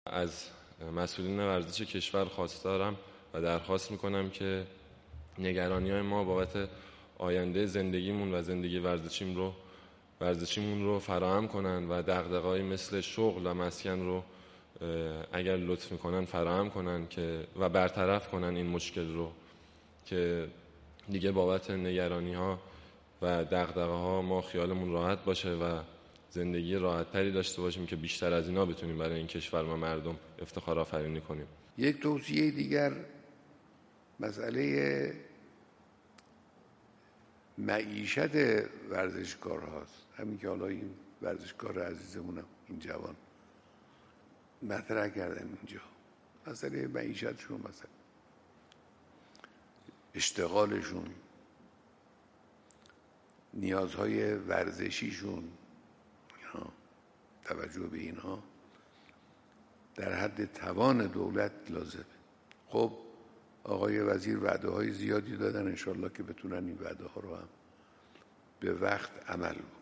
از مسئولین ورزش کشور خواستارم و درخواست میکنم که نگرانی‌های ما بابت آینده زندگیمون و زندگی ورزشیمون رو فراهم کنن و دغدغه‌های مثل شغل و مسکن رو اگر لطف میکنن فراهم کنن و برطرف کنن این مشکل رو که دیگه بابت نگرانی‌ها و دغدغه‌ها ما خیالمون راحت باشه و زندگی راحت‌تری داشته باشیم که بیشتر از اینا بتونیم برای این کشور و مردم افتخار آفرینی کنیم. یک توصیه دیگر مسئله معیشت ورزشکار هاست. همین که حالا این ورزشکار عزیزمونم این جوان مطرح کردن اینجا، مسئله معیشتشون، مثلا اشتغالشون، نیازهای ورزشیشون، توجه به اینها در حد توان دولت لازمه. خب آقای وزیر وعده های زیادی دادن، انشالله که بتونن این وعده ها رو هم به وقت عمل